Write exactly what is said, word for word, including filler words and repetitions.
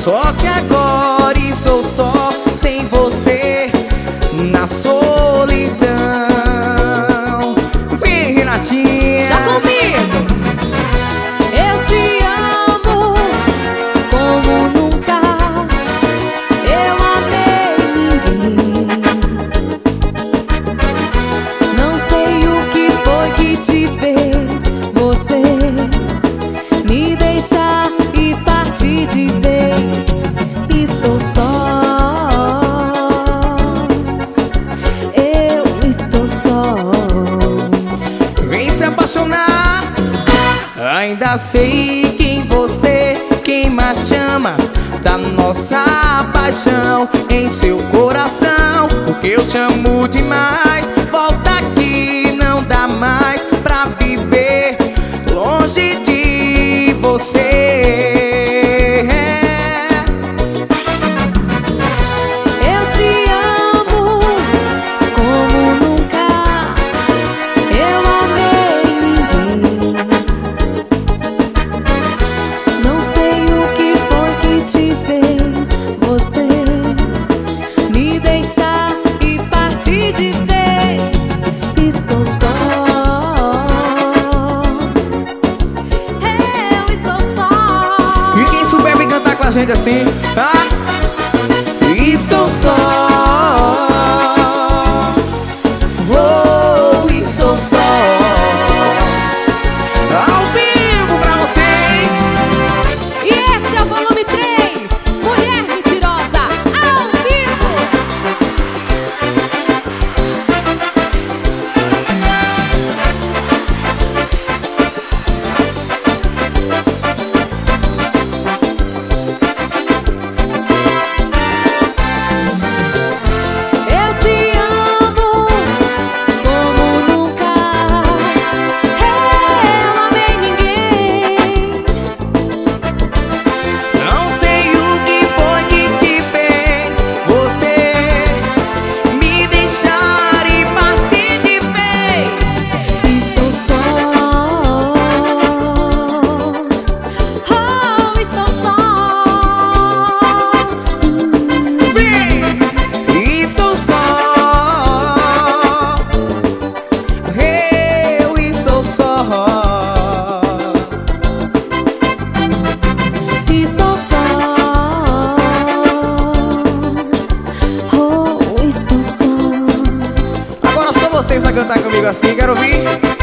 Só que agora estou só, sem você, na solidão. Vem, Renatinha. Já comigo. Eu te amo como nunca eu amei ninguém. Não sei o que foi que te fez você me deixar e partir de vez. Estou só, eu estou só. Vem se apaixonar. Ainda sei quem você, quem mais chama da nossa paixão em seu coração. Porque eu te amo demais. Volta aqui, não dá mais pra viver longe de você. Eu te amo como nunca eu amei ninguém. Não sei o que foi que te fez você me deixar e partir de vez. Estou só, eu estou só. E quem souber me cantar com a gente assim, ah? Estou só, oh, estou só. Ao vivo pra vocês. E esse é o volume três, Mulher Mentirosa, ao vivo. Eu te amo como nunca eu amei ninguém. Não sei o que foi que te fez você me deixar e partir de vez. Estou só, oh, estou só. Vem, estou só, eu estou só. Estou só, oh, estou só. Agora só vocês vão cantar comigo assim, quero ouvir.